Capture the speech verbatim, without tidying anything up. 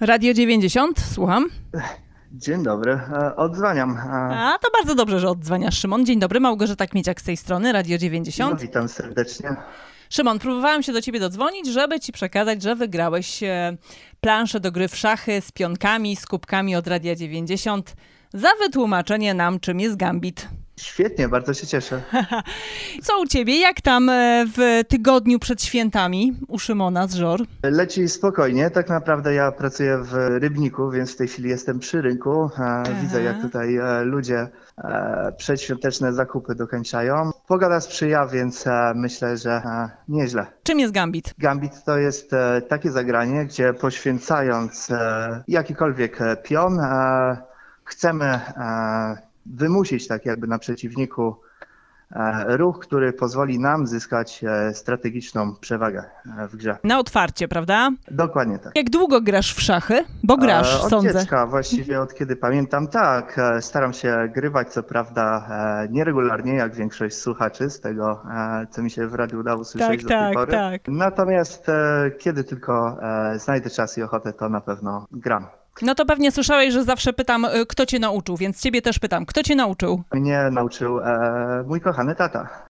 Radio dziewięćdziesiąt, słucham. Dzień dobry, e, odzwaniam. E, A, to bardzo dobrze, że odzwaniasz, Szymon. Dzień dobry, Małgorzata Kmieciak z tej strony, Radio no, dziewięćdziesiąt. witam serdecznie. Szymon, próbowałam się do ciebie dodzwonić, żeby ci przekazać, że wygrałeś e, planszę do gry w szachy z pionkami, z kubkami od Radia dziewięćdziesiąt za wytłumaczenie nam, czym jest gambit. Świetnie, bardzo się cieszę. Co u ciebie? Jak tam e, w tygodniu przed świętami u Szymona z Żor? Leci spokojnie, tak naprawdę ja pracuję w Rybniku, więc w tej chwili jestem przy rynku. E, widzę, jak tutaj e, ludzie e, przedświąteczne zakupy dokończają. Pogoda sprzyja, więc e, myślę, że e, nieźle. Czym jest gambit? Gambit to jest e, takie zagranie, gdzie poświęcając e, jakikolwiek e, pion, e, chcemy e, wymusić tak jakby na przeciwniku e, ruch, który pozwoli nam zyskać e, strategiczną przewagę e, w grze. Na otwarcie, prawda? Dokładnie tak. Jak długo grasz w szachy? Bo grasz, E, od sądzę. dziecka, właściwie od kiedy pamiętam, tak. E, staram się grywać, co prawda e, nieregularnie, jak większość słuchaczy, z tego, e, co mi się w radiu udało usłyszeć Tak, do tej tak, pory. tak. Natomiast e, kiedy tylko e, znajdę czas i ochotę, to na pewno gram. No to pewnie słyszałeś, że zawsze pytam, y, kto cię nauczył, więc ciebie też pytam, kto cię nauczył? Mnie nauczył e, mój kochany tata.